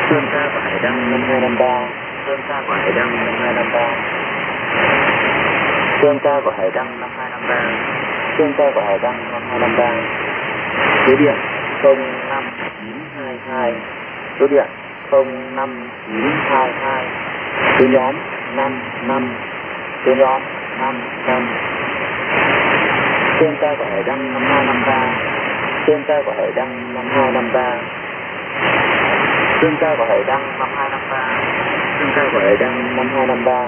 Sơn ca của Hải Đăng năm 253. Sơn ca của Hải Đăng năm 253. Sơn ca của Hải Đăng năm 253. Sơn ca của Hải Đăng năm 253. Số điện 05922. Số điện 05922. Số nhóm 55. Số nhóm 55. Sơn ca của Hải Đăng năm 253. Sơn ca của Hải Đăng năm 253. Sơn ca của Hải Đăng năm 253. Sơn ca của Hải Đăng năm 253.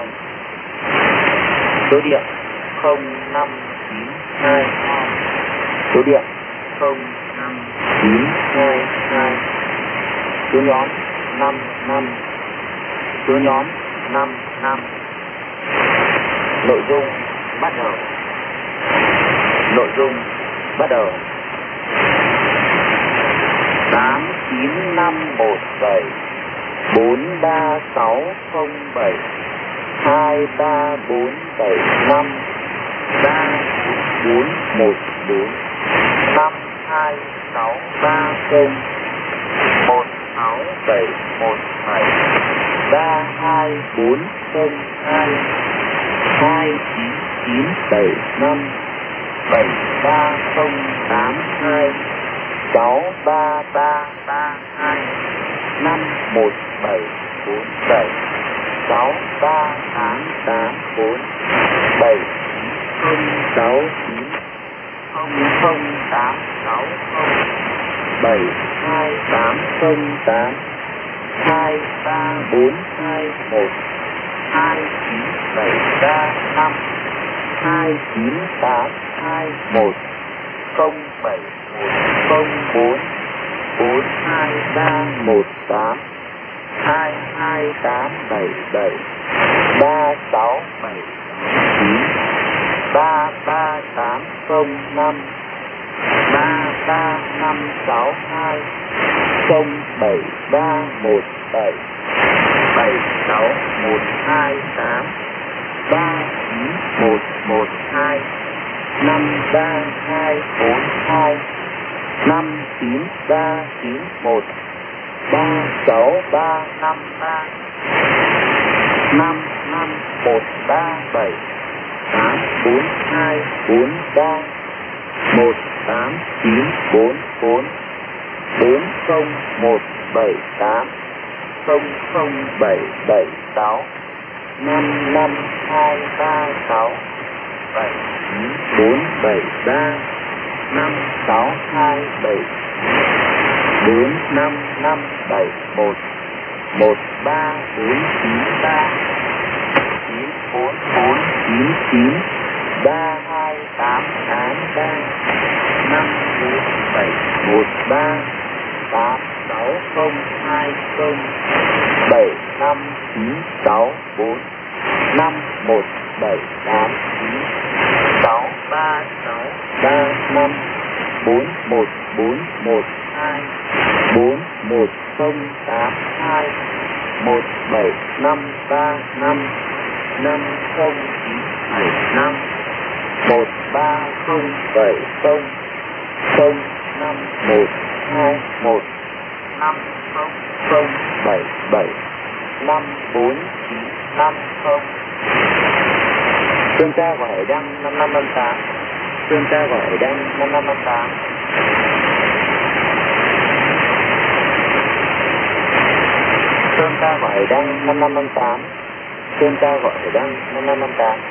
Số điện 05922. Số điện 05922. Số nhóm 55. Số nhóm 55. Nội dung bắt đầu. Nội dung bắt đầu. 89517 43607 23475 3414 52630 16717 3240 29975 73082 63332 51747 63884 7069 00860 72808 23421 2975 29821 0704 42318 22877 3679 33805 33562 07317 76128 39112 53242 59391 36353 55137 84243 18944 40178 00776 55236 79473 56274 45571 13493 94499 3283 54713 86020 75964 51789 63635 41412 41082 17535 5095 13070 0512 5077 54950. Sơn ca của Hải Đăng 5558. Sơn ca của Hải Đăng 5558. Sơn ca của Hải Đăng 5558. Sơn ca của Hải Đăng 5558.